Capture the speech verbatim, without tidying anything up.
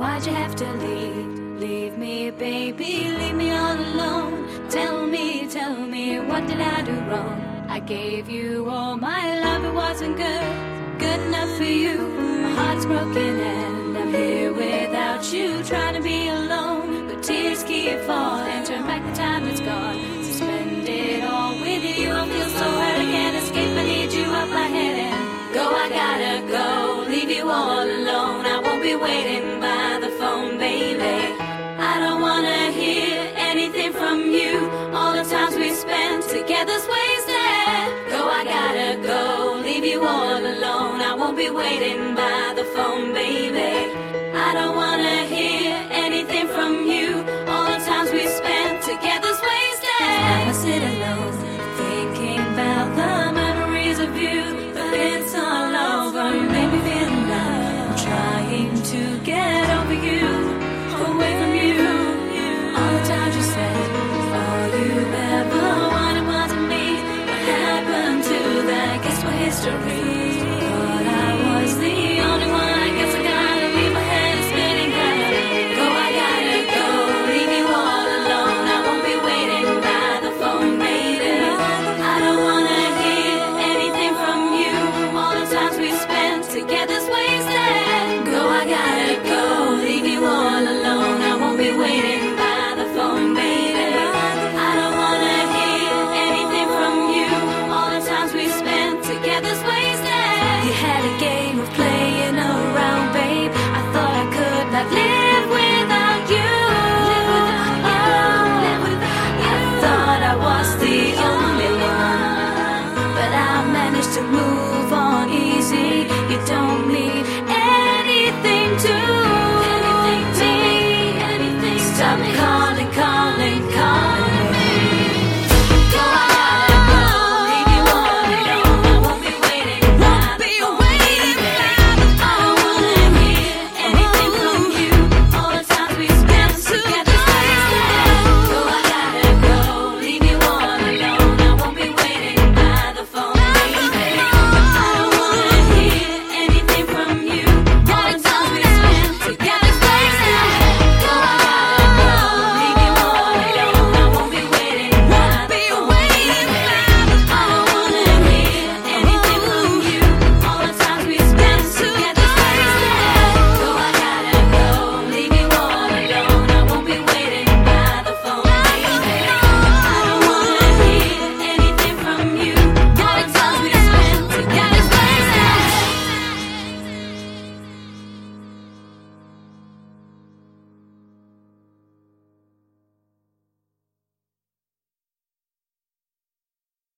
Why'd you have to leave? Leave me, baby, leave me all alone. Tell me, tell me, what did I do wrong? I gave you all my love, it wasn't good, good enough for you. My heart's broken and I'm here without you, trying to be alone. But tears keep falling, turn back the time that's gone. Suspend it all with you, I feel so hurt, I can't escape, I need you up my head and go, I gotta go, leave you all alone. I won't be waiting by the phone, baby. I don't wanna hear anything from you. All the times we spent together's wasted. Go, I gotta go, leave you all alone. I won't be waiting by the phone, baby. I don't wanna